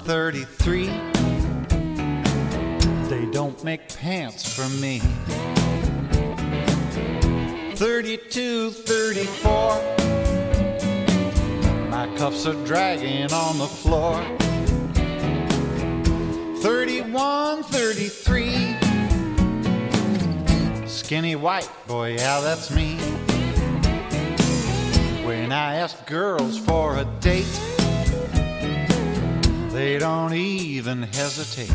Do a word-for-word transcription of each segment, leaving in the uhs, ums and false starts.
thirty-three. They don't make pants for me. thirty-two, thirty-four. My cuffs are dragging on the floor. thirty-one, thirty-three. Skinny white boy, yeah, that's me. When I ask girls for a date, they don't even hesitate.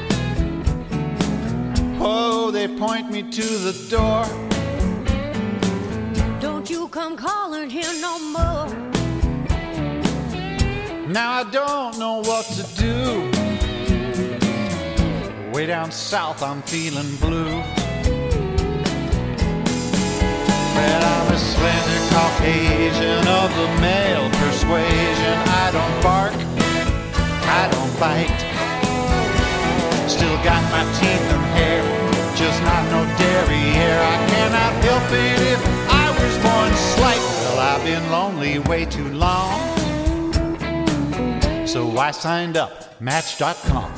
Oh, they point me to the door. Don't you come calling here no more. Now I don't know what to do. Way down south I'm feeling blue. But I'm a slender Caucasian of the male persuasion. I don't bark, I don't bite. Still got my teeth and hair, just not no derriere. I cannot help it if I was born slight. Well, I've been lonely way too long, so I signed up, Match dot com.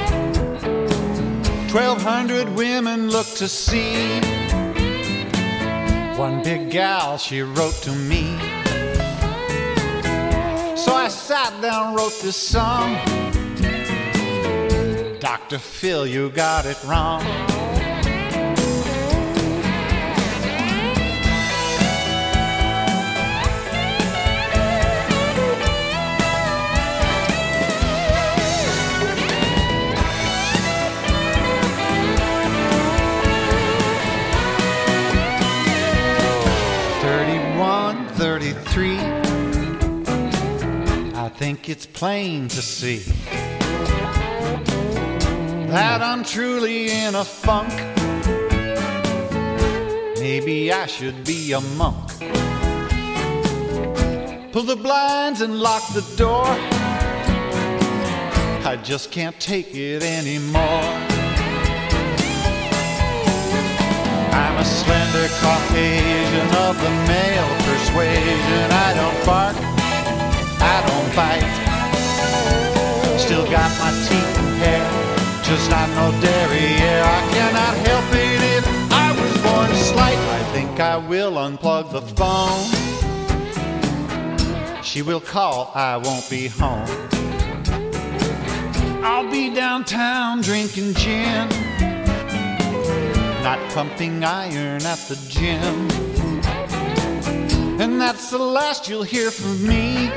Twelve hundred women look to see one big gal, she wrote to me. So I sat down, wrote this song. Doctor Phil, you got it wrong. thirty-one, thirty-three. I think it's plain to see that I'm truly in a funk. Maybe I should be a monk. Pull the blinds and lock the door. I just can't take it anymore. I'm a slender Caucasian of the male persuasion. I don't bark, I don't bite. Still got my teeth and hair, just not no derriere. I cannot help it if I was born slight. I think I will unplug the phone. She will call, I won't be home. I'll be downtown drinking gin, not pumping iron at the gym. And that's the last you'll hear from me.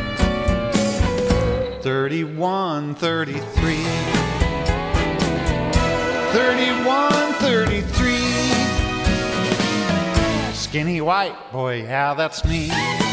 thirty-one, thirty-three. thirty-one, thirty-three. Skinny white boy, yeah, that's me.